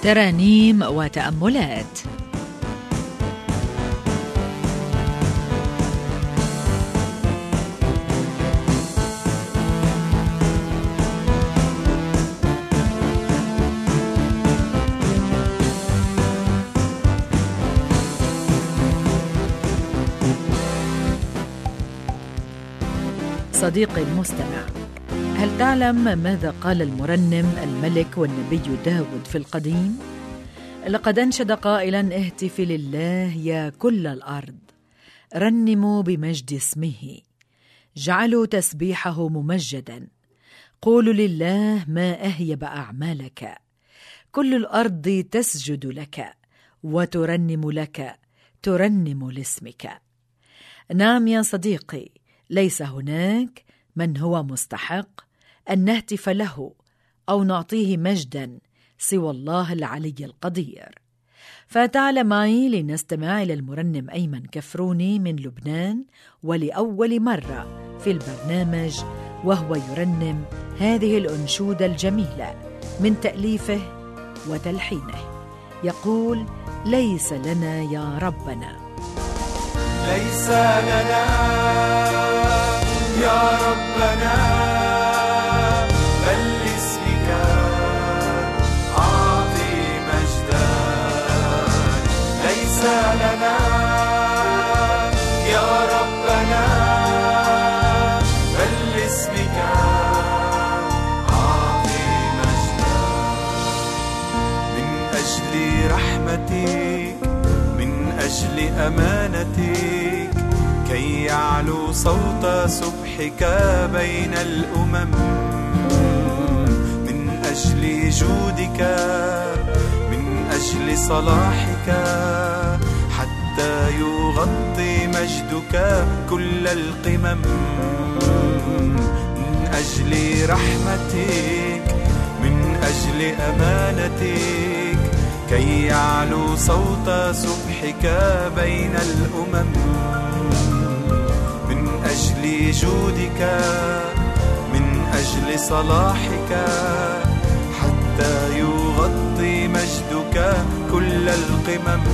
ترانيم وتأملات. صديقي المستمع، هل تعلم ماذا قال المرنم الملك والنبي داود في القديم؟ لقد أنشد قائلا: اهتف لله يا كل الأرض، رنموا بمجد اسمه، جعلوا تسبيحه ممجدا، قولوا لله ما أهيب أعمالك، كل الأرض تسجد لك وترنم لك، ترنم لاسمك. نعم يا صديقي، ليس هناك من هو مستحق أن نهتف له أو نعطيه مجدا سوى الله العلي القدير. فتعال معي لنستمع إلى المرنم أيمن كفروني من لبنان، ولأول مرة في البرنامج، وهو يرنم هذه الأنشودة الجميلة من تأليفه وتلحينه. يقول: ليس لنا يا ربنا، ليس لنا يا ربنا، بل لاسمك أعطي مجدا. ليس لنا يا ربنا، بل لاسمك أعطي مجدا. من أجل رحمتك، من أجل أمانتك، كي يعلو صوت سبحك بين الأمم. من أجل جودك، من أجل صلاحك، حتى يغطي مجدك كل القمم. من أجل رحمتك، من أجل أمانتك، كي يعلو صوت سبحك بين الأمم. من أجل جودك، من أجل صلاحك، حتى يغطي مجدك كل القمم.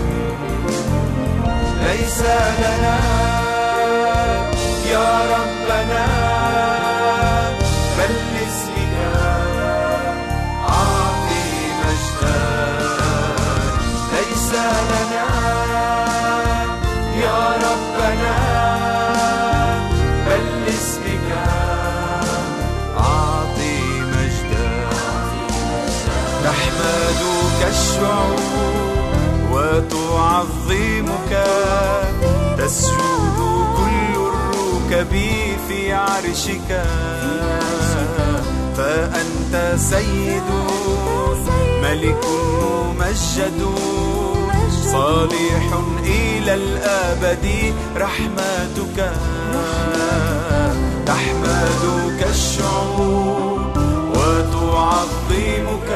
ليس لنا يا ربنا، بل لاسمك أعطي مجدا. ليس لنا يا ربنا، بل لاسمك أعطي مجدا. تحمدك الشعوب وتعظمك، تسجد كل الركب في عرشك. فأنت سيد ملك ممجد، صالح إلى الأبد رحمتك. تحمدك الشعوب وتعظمك،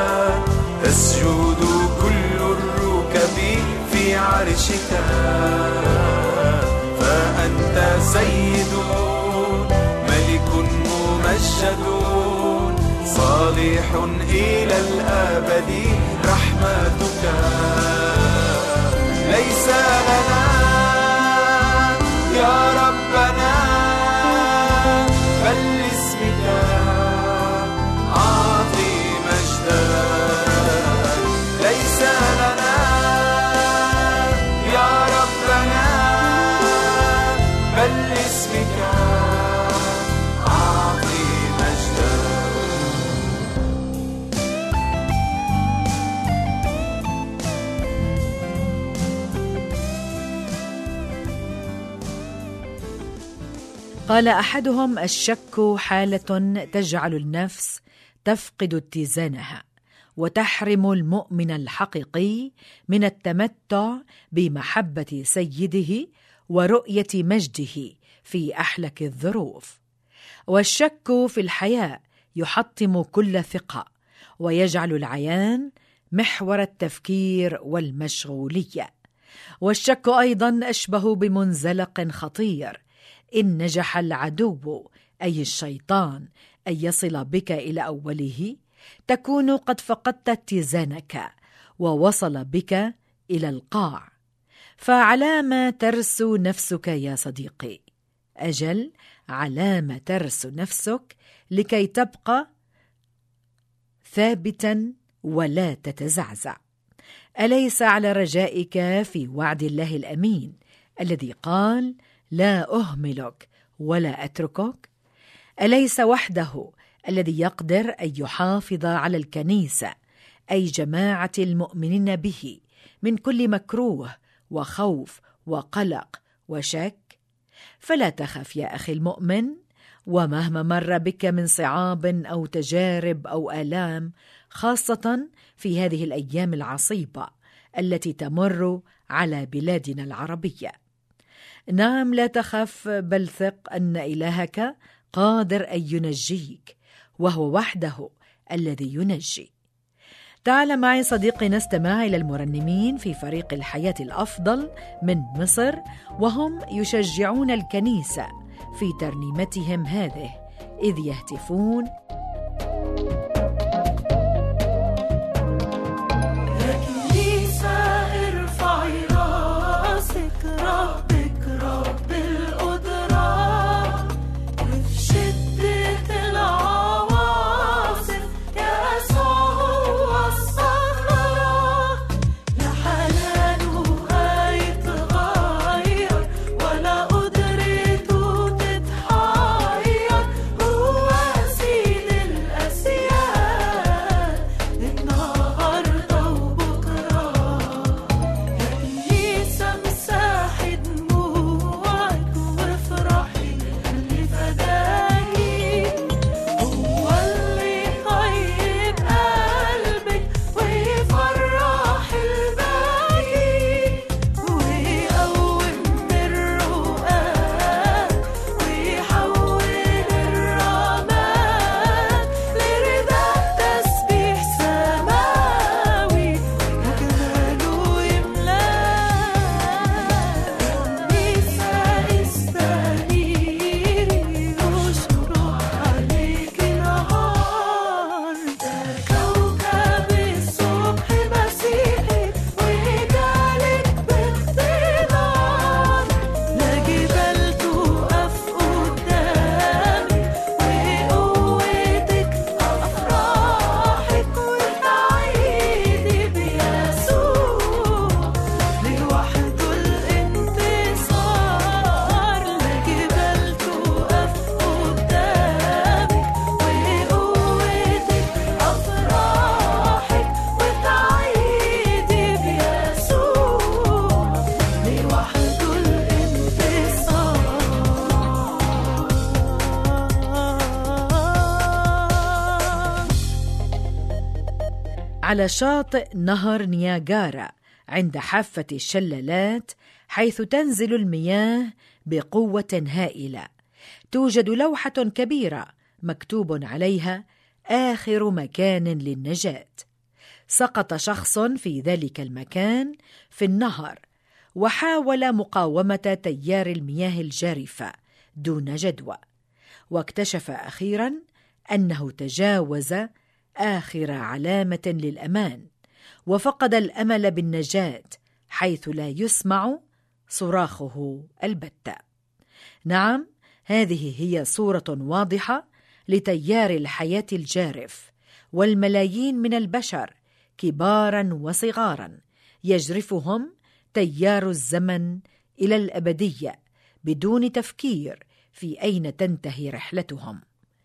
تسجد كل الركب في عرشك. فأنت سيد ملك ممجد، صالح إلى الأبد رحمتك. ليس لنا يا ربنا، بل لاسمك أعطي مجدا. ليس لنا يا ربنا، بل لاسمك أعطي مجدا. قال أحدهم: الشك حالة تجعل النفس تفقد اتزانها، وتحرم المؤمن الحقيقي من التمتع بمحبة سيده ورؤية مجده في أحلك الظروف. والشك في الحياة يحطم كل ثقة، ويجعل العيان محور التفكير والمشغولية. والشك أيضا أشبه بمنزلق خطير، إن نجح العدو أي الشيطان أن يصل بك إلى أوله، تكون قد فقدت اتزانك ووصل بك إلى القاع. فعلام ترسو نفسك يا صديقي؟ أجل، علام ترسو نفسك لكي تبقى ثابتا ولا تتزعزع. أليس على رجائك في وعد الله الأمين الذي قال: لا أهملك ولا أتركك؟ أليس وحده الذي يقدر أن يحافظ على الكنيسة، أي جماعة المؤمنين به، من كل مكروه وخوف وقلق وشك؟ فلا تخف يا أخي المؤمن، ومهما مر بك من صعاب أو تجارب أو آلام، خاصة في هذه الأيام العصيبة التي تمر على بلادنا العربية. نعم، لا تخف، بل ثق أن إلهك قادر أن ينجيك، وهو وحده الذي ينجي. تعال معي صديقي نستمع إلى المرنمين في فريق الحياة الأفضل من مصر، وهم يشجعون الكنيسة في ترنيمتهم هذه إذ يهتفون: على شاطئ نهر نياجارا عند حافة الشلالات، حيث تنزل المياه بقوة هائلة، توجد لوحة كبيرة مكتوب عليها: آخر مكان للنجاة. سقط شخص في ذلك المكان في النهر، وحاول مقاومة تيار المياه الجارفة دون جدوى، واكتشف أخيراً أنه تجاوز آخر علامة للأمان، وفقد الأمل بالنجاة حيث لا يسمع صراخه البتة. نعم، هذه هي صورة واضحة لتيار الحياة الجارف، والملايين من البشر كباراً وصغاراً يجرفهم تيار الزمن إلى الأبدية بدون تفكير في أين تنتهي رحلتهم.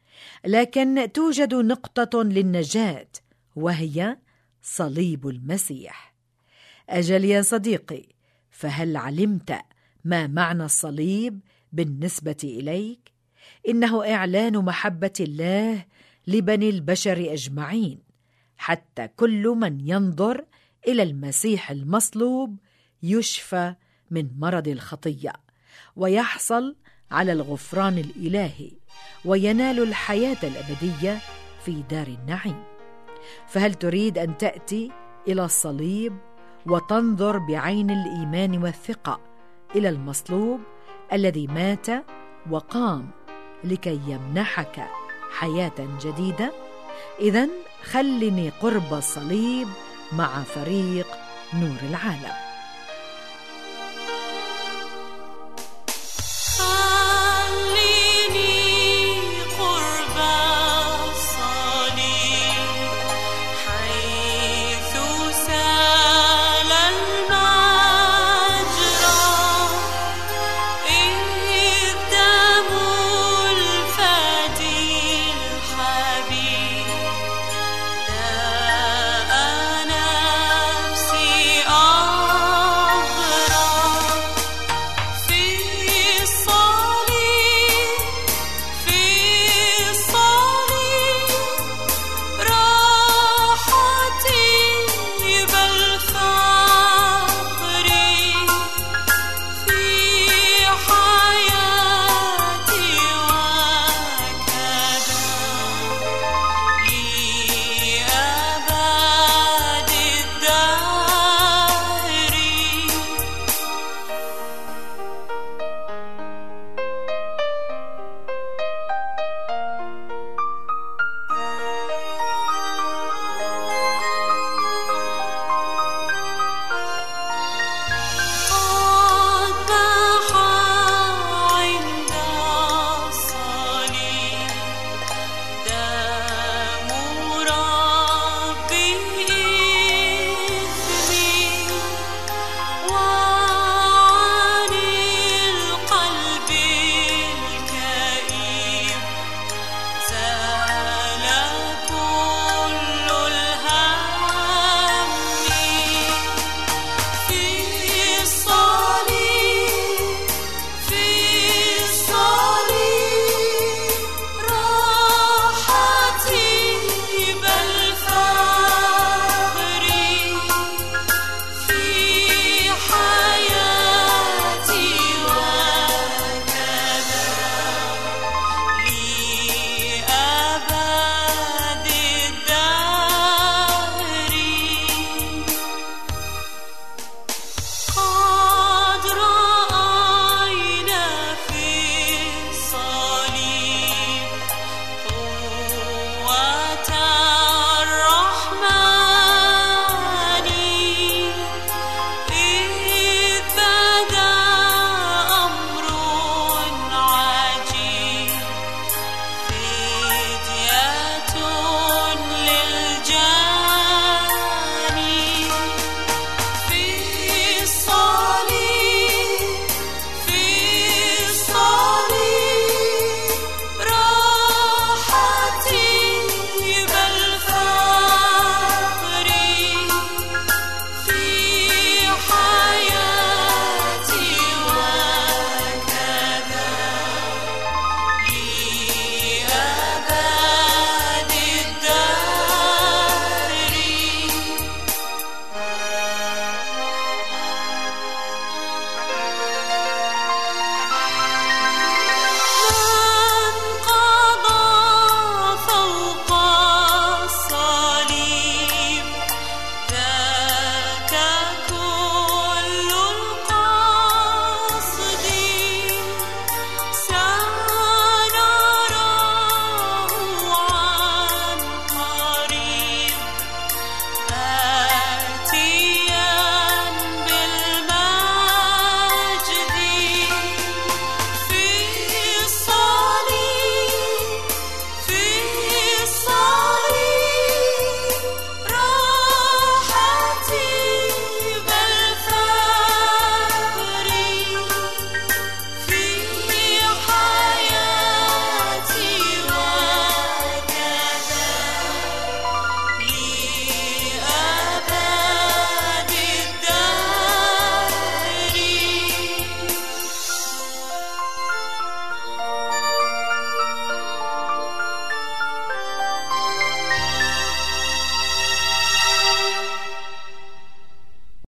لكن توجد نقطة للنجاة، وهي صليب المسيح. أجل يا صديقي، فهل علمت ما معنى الصليب بالنسبة إليك؟ إنه إعلان محبة الله لبني البشر أجمعين، حتى كل من ينظر إلى المسيح المصلوب يشفى من مرض الخطية، ويحصل على الغفران الإلهي، وينال الحياة الأبدية في دار النعيم. فهل تريد أن تأتي إلى الصليب وتنظر بعين الإيمان والثقة إلى المصلوب الذي مات وقام لكي يمنحك حياة جديدة؟ إذن خلني قرب الصليب مع فريق نور العالم.